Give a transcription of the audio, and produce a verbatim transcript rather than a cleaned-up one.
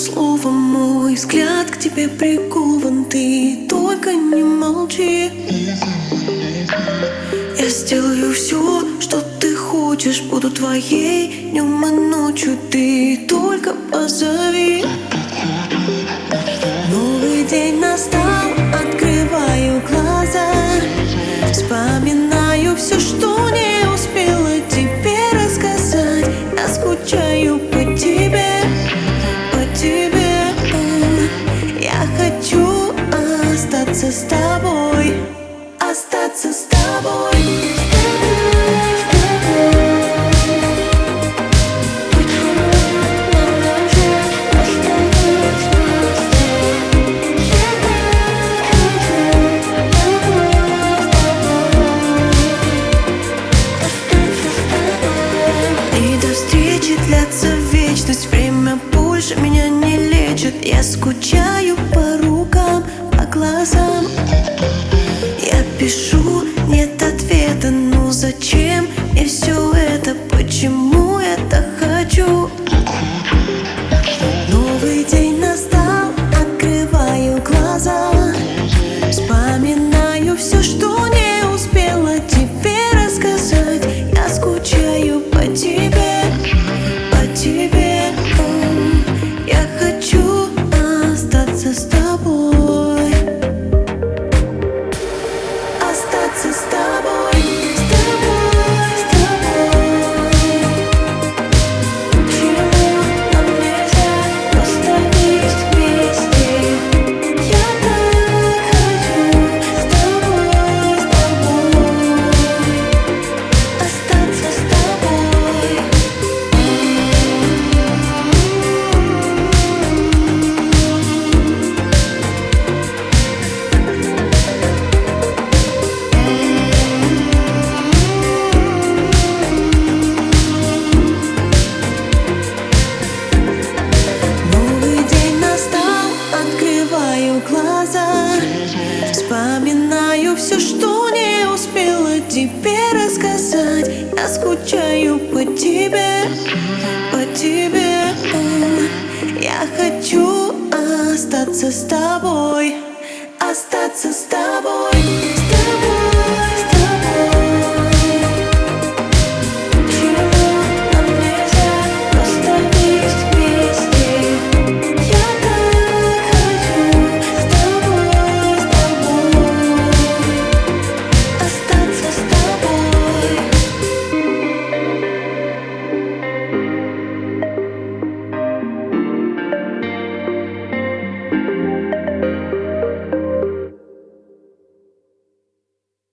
слово, мой взгляд к тебе прикован. Ты только не молчи. Я сделаю все, что ты хочешь. Буду твоей днем и ночью. Ты только позови. Новый день настал, открываю глаза, вспоминаю все, что не успела тебе рассказать. Я скучаю по тебе, по тебе. Я хочу остаться с тобой, остаться с тобой. Длятся вечность, время больше меня не лечит. Я скучаю по рукам, по глазам. Я пишу, нет ответа, ну зачем мне все это? Почему я так хочу? Новый день настал, открываю глаза, вспоминаю все, что не успела тебе рассказать. Я скучаю по тебе, тебе. Я хочу остаться с тобой, остаться с тобой, с тобой, с тобой. Почему нам нельзя просто быть вместе? Я так хочу с тобой, с тобой, остаться с тобой. Глаза, вспоминаю все, что не успела тебе рассказать. Я скучаю по тебе, по тебе. Я хочу остаться с тобой, остаться с тобой.